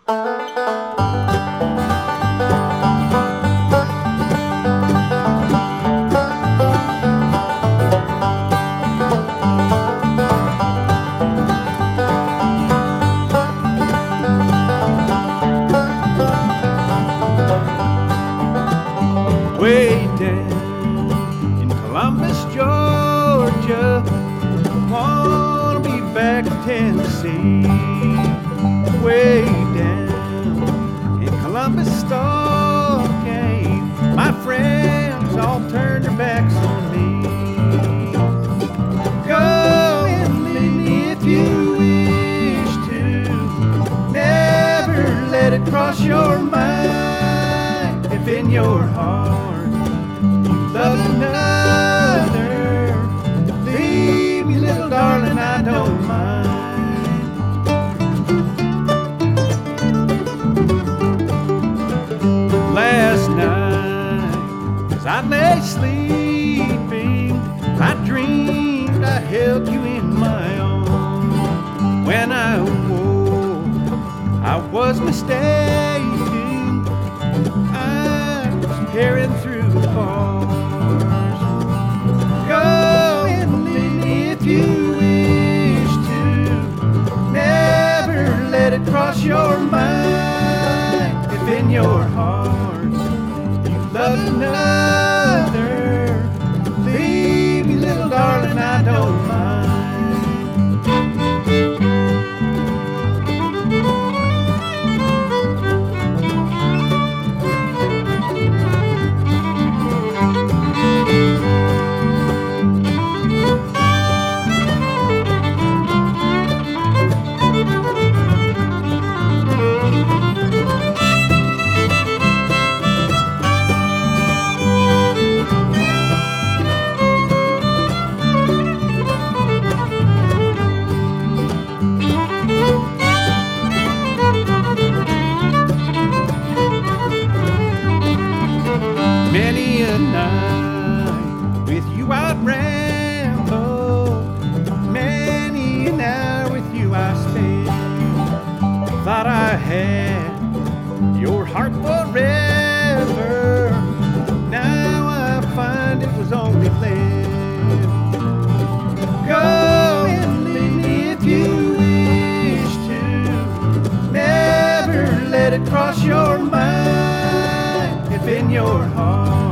Way down in Columbus, Georgia, wanna be back in Tennessee. Way down in Columbus, Stockade, my friends all turned their backs on me. Go and leave me if you wish to, never let it cross your mind. If in your heart you love another, leave me, little darling, I don't mind. Last night, as I lay sleeping, I dreamed I held you in my arms. When I woke, I was mistaken. Tearing through the bars. Go and leave me if you wish to, never let it cross your mind. If in your heart you love another, leave me, little darling, I don't mind. Many a night with you I'd ramble, many an hour with you I spent. Thought I had your heart forever, now I find it was only left. Go and leave me if you wish to, never let it cross your mind. If in your heart